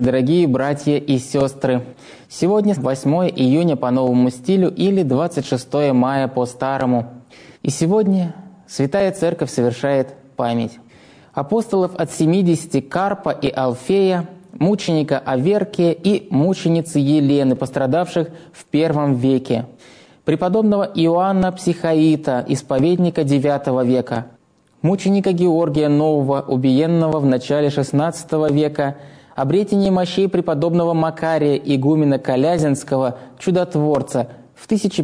Дорогие братья и сестры, сегодня 8 июня по новому стилю или 26 мая по старому. И сегодня Святая Церковь совершает память апостолов от 70 Карпа и Алфея, мученика Аверкия и мученицы Елены, пострадавших в I веке, преподобного Иоанна Психаита, исповедника IX века, мученика Георгия Нового, убиенного в начале XVI века, обретение мощей преподобного Макария, игумена Колязинского, чудотворца, в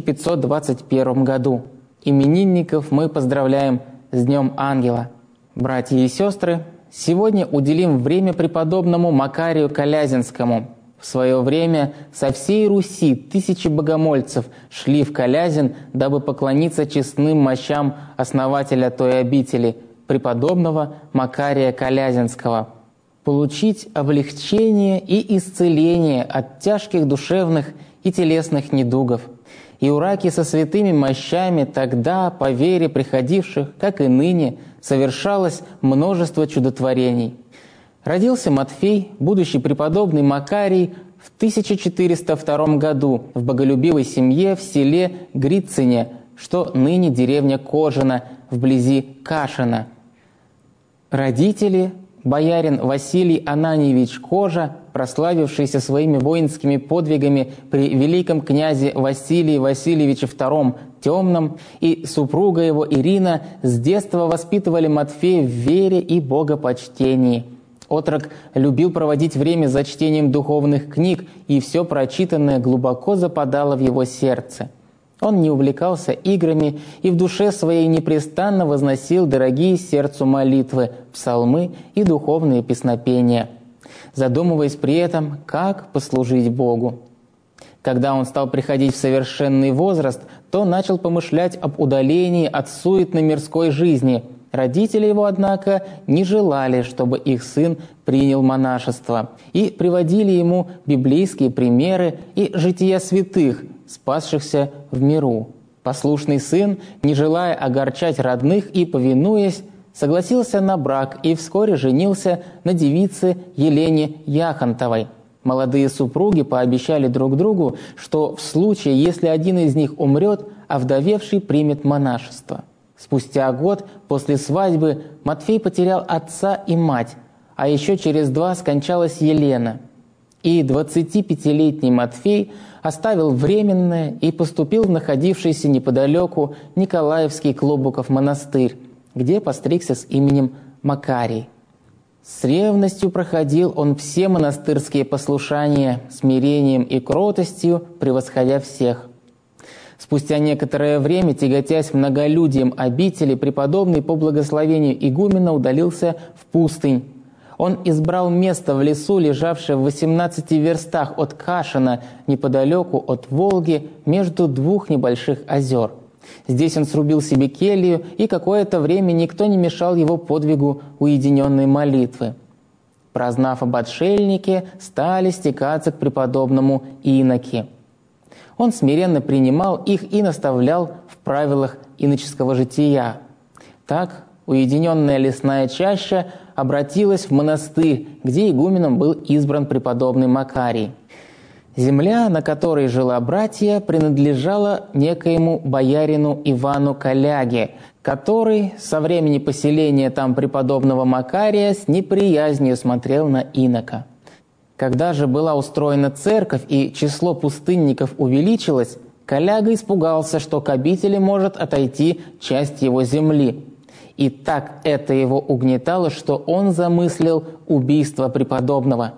1521 году. Именинников мы поздравляем с Днем Ангела. Братья и сестры, сегодня уделим время преподобному Макарию Колязинскому. В свое время со всей Руси тысячи богомольцев шли в Колязин, дабы поклониться честным мощам основателя той обители, преподобного Макария Колязинского, получить облегчение и исцеление от тяжких душевных и телесных недугов. И у раки со святыми мощами тогда, по вере приходивших, как и ныне, совершалось множество чудотворений. Родился Матфей, будущий преподобный Макарий, в 1402 году в боголюбивой семье в селе Грицыне, что ныне деревня Кожина, вблизи Кашина. Родители – боярин Василий Ананьевич Кожа, прославившийся своими воинскими подвигами при великом князе Василии Васильевиче II Темном, и супруга его Ирина с детства воспитывали Матфея в вере и богопочтении. Отрок любил проводить время за чтением духовных книг, и все прочитанное глубоко западало в его сердце. Он не увлекался играми и в душе своей непрестанно возносил дорогие сердцу молитвы, псалмы и духовные песнопения, задумываясь при этом, как послужить Богу. Когда он стал приходить в совершенный возраст, то начал помышлять об удалении от суетной мирской жизни. Родители его, однако, не желали, чтобы их сын принял монашество, и приводили ему библейские примеры и жития святых, спасшихся в миру. Послушный сын, не желая огорчать родных и повинуясь, согласился на брак и вскоре женился на девице Елене Яхонтовой. Молодые супруги пообещали друг другу, что в случае, если один из них умрет, овдовевший примет монашество. Спустя год после свадьбы Матфей потерял отца и мать, а еще через 2 скончалась Елена. И 25-летний Матфей оставил временное и поступил в находившийся неподалеку Николаевский Клобуков монастырь, где постригся с именем Макарий. С ревностью проходил он все монастырские послушания, смирением и кротостью превосходя всех. Спустя некоторое время, тяготясь многолюдием обители, преподобный по благословению игумена удалился в пустынь. Он избрал место в лесу, лежавшее в 18 верстах от Кашина, неподалеку от Волги, между 2 небольших озер. Здесь он срубил себе келью, и какое-то время никто не мешал его подвигу уединенной молитвы. Прознав об отшельнике, стали стекаться к преподобному иноки. Он смиренно принимал их и наставлял в правилах иноческого жития. Так уединенная лесная чаща обратилась в монастырь, где игуменом был избран преподобный Макарий. Земля, на которой жила братья, принадлежала некоему боярину Ивану Коляге, который со времени поселения там преподобного Макария с неприязнью смотрел на инока. Когда же была устроена церковь и число пустынников увеличилось, Коляга испугался, что к обители может отойти часть его земли. И так это его угнетало, что он замыслил убийство преподобного.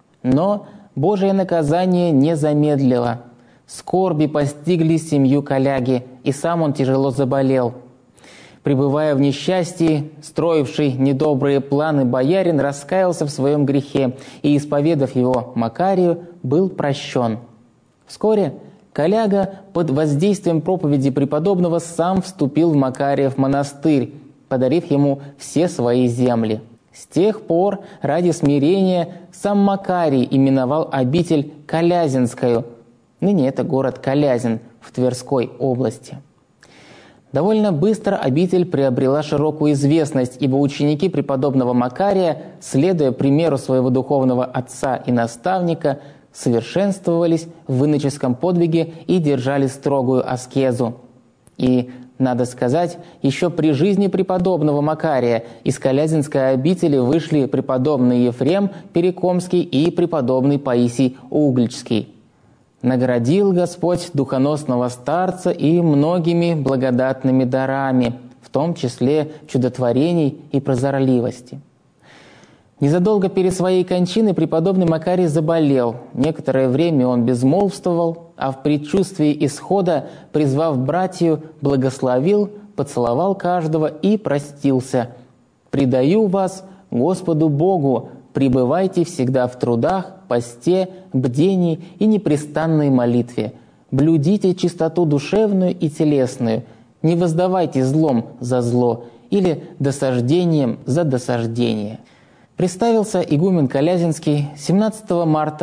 Но Божие наказание не замедлило. Скорби постигли семью Коляги, и сам он тяжело заболел. Пребывая в несчастье, строивший недобрые планы боярин раскаялся в своем грехе и, исповедав его Макарию, был прощен. Вскоре Коляга под воздействием проповеди преподобного сам вступил в Макариев монастырь, подарив ему все свои земли. С тех пор ради смирения сам Макарий именовал обитель Колязинскую. Ныне это город Колязин в Тверской области. Довольно быстро обитель приобрела широкую известность, ибо ученики преподобного Макария, следуя примеру своего духовного отца и наставника, совершенствовались в иноческом подвиге и держали строгую аскезу. И, надо сказать, еще при жизни преподобного Макария из Колязинской обители вышли преподобный Ефрем Перекомский и преподобный Паисий Угличский. Наградил Господь духоносного старца и многими благодатными дарами, в том числе чудотворений и прозорливости. Незадолго перед своей кончиной преподобный Макарий заболел. Некоторое время он безмолвствовал, а в предчувствии исхода, призвав братью, благословил, поцеловал каждого и простился. «Предаю вас Господу Богу, пребывайте всегда в трудах, посте, бдении и непрестанной молитве. Блюдите чистоту душевную и телесную, не воздавайте злом за зло или досаждением за досаждение». Представился игумен Колязинский 17 марта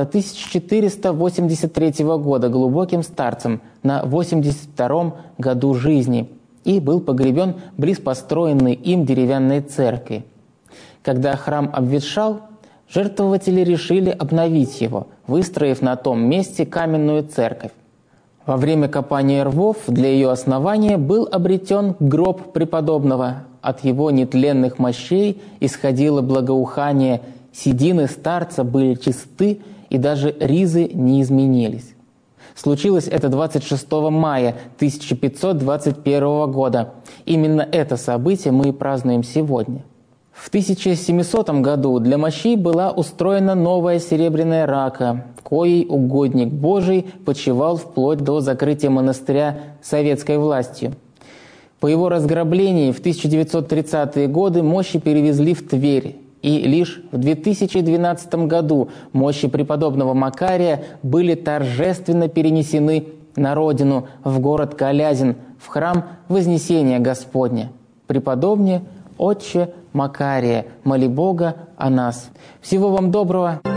1483 года глубоким старцем на 82-м году жизни и был погребен близ построенной им деревянной церкви. Когда храм обветшал, жертвователи решили обновить его, выстроив на том месте каменную церковь. Во время копания рвов для ее основания был обретен гроб преподобного. От его нетленных мощей исходило благоухание, седины старца были чисты, и даже ризы не изменились. Случилось это 26 мая 1521 года. Именно это событие мы и празднуем сегодня. В 1700 году для мощей была устроена новая серебряная рака, коей угодник Божий почивал вплоть до закрытия монастыря советской властью. По его разграблении в 1930-е годы мощи перевезли в Тверь, и лишь в 2012 году мощи преподобного Макария были торжественно перенесены на родину, в город Колязин, в храм Вознесения Господня. Преподобне, отче Макария, моли Бога о нас. Всего вам доброго!